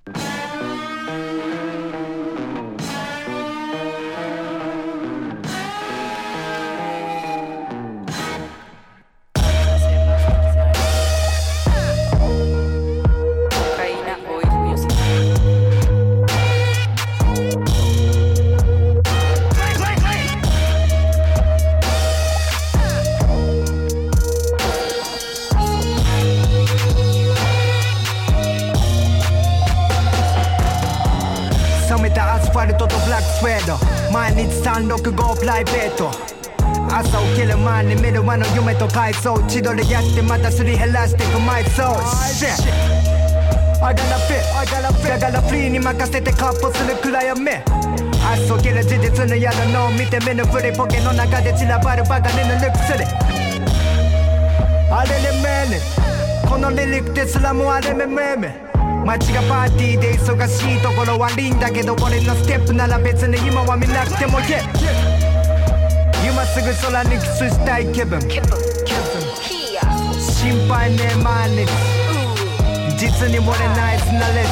毎日365プライベート朝起きる前に見る輪の夢と回想千鳥やってまたすり減らしてくマイソー Shit I gotta fit だからフリーに任せてカッ歩する暗闇朝起きる事実のやるのを見て見ぬふりポケの中で散らばるバカに塗る薬あれれめねこのリリックですらもあれめめめ街がパーティーで忙しいところ悪いんだけど俺のステップなら別に今は見なくても Yeah 今すぐ空にキスしたい気分心配ねえ毎日実に俺ナイスなレ